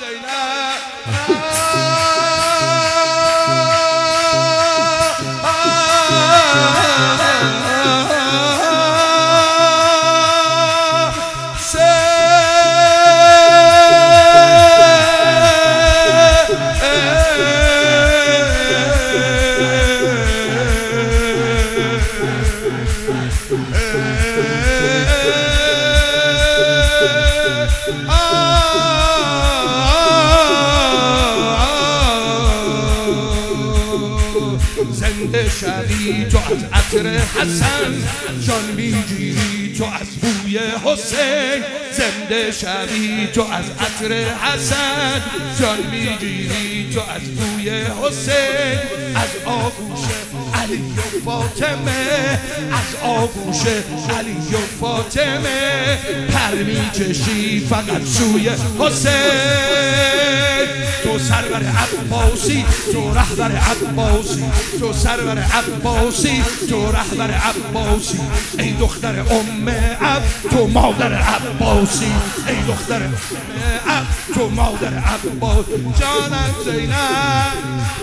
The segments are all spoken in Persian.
زنده شوی تو از عطر حسن، جان میگیری تو از بوی حسین. زنده شوی تو از عطر حسن، جان میگیری تو از بوی حسین. از آغوش علی و فاطمه، از آغوش علی و فاطمه پر میکشی فقط سوی حسین. تو سرور عباسی، تو رهبر عباسی، تو سرور عباسی، تو رهبر عباسی. ای دختر ام عب تو مادر عباسی، ای دختر ام عب تو مادر عباس. جانم زینب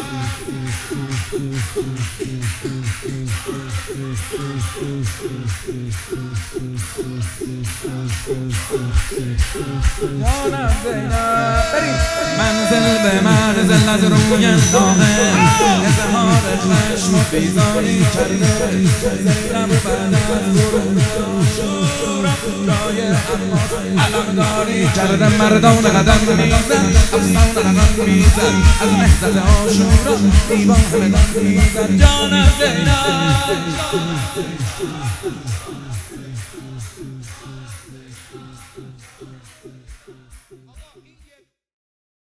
جانم زینب بریم. منزل به منزل از روی داغه اظهار خشم و بیزاری کرده. زینب بعد از ورود جای عباس علمداری کرده. مردان قدم میزن، افسان قدم میزن، از نهضت عاشورا دیوان بدن میزن. جانم زینب